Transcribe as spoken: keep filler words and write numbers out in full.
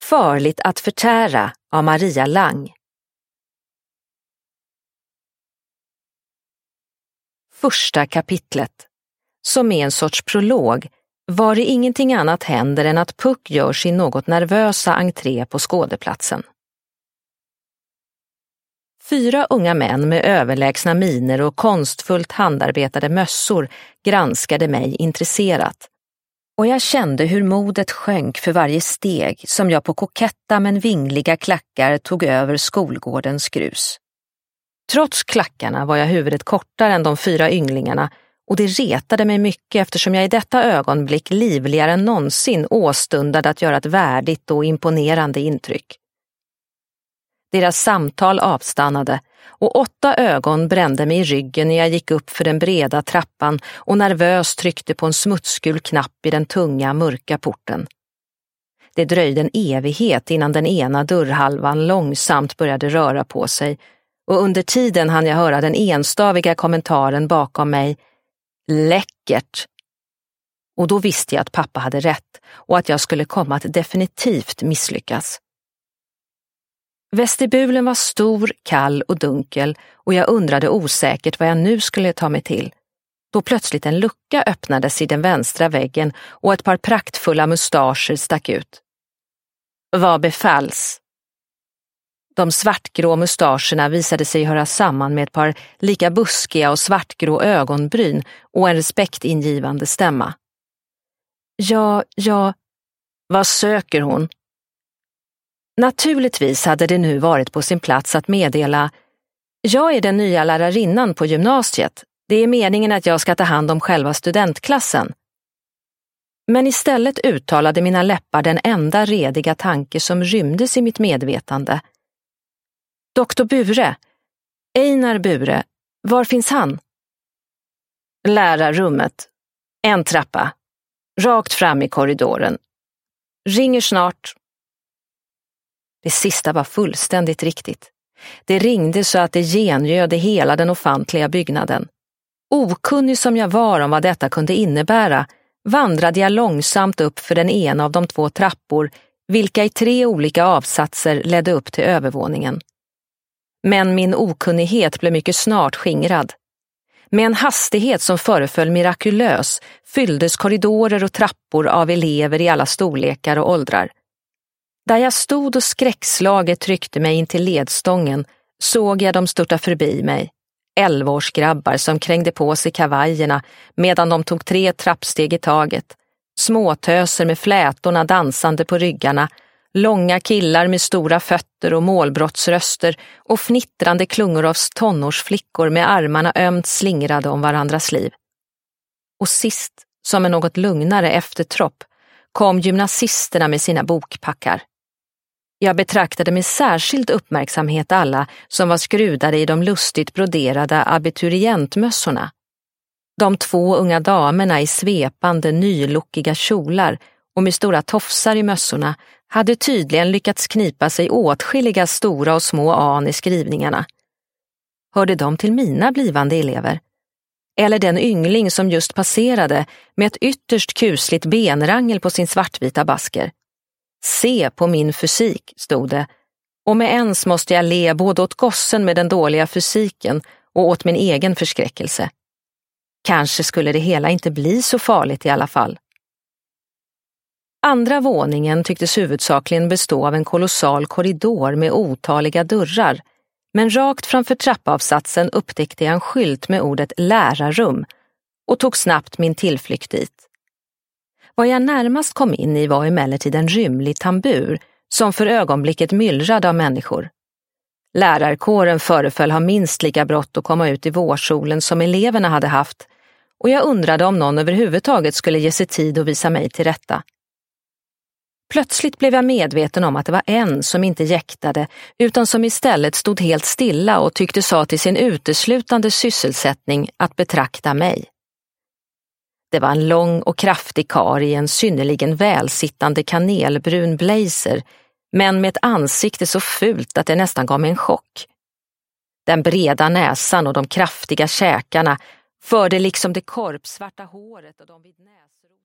Farligt att förtära av Maria Lang. Första kapitlet, som är en sorts prolog, var det ingenting annat händer än att Puck gör sin något nervösa entré på skådeplatsen. Fyra unga män med överlägsna miner och konstfullt handarbetade mössor granskade mig intresserat. Och jag kände hur modet sjönk för varje steg som jag på koketta men vingliga klackar tog över skolgårdens grus. Trots klackarna var jag huvudet kortare än de fyra ynglingarna, och det retade mig mycket eftersom jag i detta ögonblick livligare än någonsin åstundade att göra ett värdigt och imponerande intryck. Deras samtal avstannade och åtta ögon brände mig i ryggen när jag gick upp för den breda trappan och nervöst tryckte på en smutsgul knapp i den tunga, mörka porten. Det dröjde en evighet innan den ena dörrhalvan långsamt började röra på sig, och under tiden hann jag höra den enstaviga kommentaren bakom mig: läckert. Och då visste jag att pappa hade rätt och att jag skulle komma att definitivt misslyckas. Vestibulen var stor, kall och dunkel, och jag undrade osäkert vad jag nu skulle ta mig till. Då plötsligt en lucka öppnades i den vänstra väggen och ett par praktfulla mustascher stack ut. Vad befalls? De svartgrå mustascherna visade sig höra samman med ett par lika buskiga och svartgrå ögonbryn och en respektingivande stämma. Ja, ja, vad söker hon? Naturligtvis hade det nu varit på sin plats att meddela: jag är den nya lärarinnan på gymnasiet. Det är meningen att jag ska ta hand om själva studentklassen. Men istället uttalade mina läppar den enda rediga tanke som rymdes i mitt medvetande. Doktor Bure, Einar Bure, var finns han? Lärarrummet. En trappa. Rakt fram i korridoren. Ringer snart. Det sista var fullständigt riktigt. Det ringde så att det gengöd i hela den ofantliga byggnaden. Okunnig som jag var om vad detta kunde innebära, vandrade jag långsamt upp för den ena av de två trappor, vilka i tre olika avsatser ledde upp till övervåningen. Men min okunnighet blev mycket snart skingrad. Med en hastighet som föreföll mirakulös fylldes korridorer och trappor av elever i alla storlekar och åldrar. Där jag stod och skräckslaget tryckte mig in till ledstången såg jag dem störta förbi mig. Elvaårsgrabbar som krängde på sig kavajerna medan de tog tre trappsteg i taget. Småtöser med flätorna dansande på ryggarna. Långa killar med stora fötter och målbrottsröster och fnittrande klungor av tonårsflickor med armarna ömt slingrade om varandras liv. Och sist, som en något lugnare eftertropp, kom gymnasisterna med sina bokpackar. Jag betraktade med särskild uppmärksamhet alla som var skrudade i de lustigt broderade abiturientmössorna. De två unga damerna i svepande, nylockiga kjolar och med stora tofsar i mössorna hade tydligen lyckats knipa sig åtskilliga stora och små an i skrivningarna. Hörde de till mina blivande elever? Eller den yngling som just passerade med ett ytterst kusligt benrangel på sin svartvita basker? Se på min fysik, stod det, och med ens måste jag le både åt gossen med den dåliga fysiken och åt min egen förskräckelse. Kanske skulle det hela inte bli så farligt i alla fall. Andra våningen tycktes huvudsakligen bestå av en kolossal korridor med otaliga dörrar, men rakt framför trappavsatsen upptäckte jag en skylt med ordet lärarrum och tog snabbt min tillflykt dit. Vad jag närmast kom in i var emellertid en rymlig tambur som för ögonblicket myllrade av människor. Lärarkåren föreföll ha minst lika brått att komma ut i vårsolen som eleverna hade haft, och jag undrade om någon överhuvudtaget skulle ge sig tid att visa mig till rätta. Plötsligt blev jag medveten om att det var en som inte jäktade utan som istället stod helt stilla och tyckte sa till sin uteslutande sysselsättning att betrakta mig. Det var en lång och kraftig karl i en synnerligen välsittande kanelbrun blazer, men med ett ansikte så fult att det nästan gav mig en chock. Den breda näsan och de kraftiga käkarna förde liksom det korpsvarta håret och de vid näsor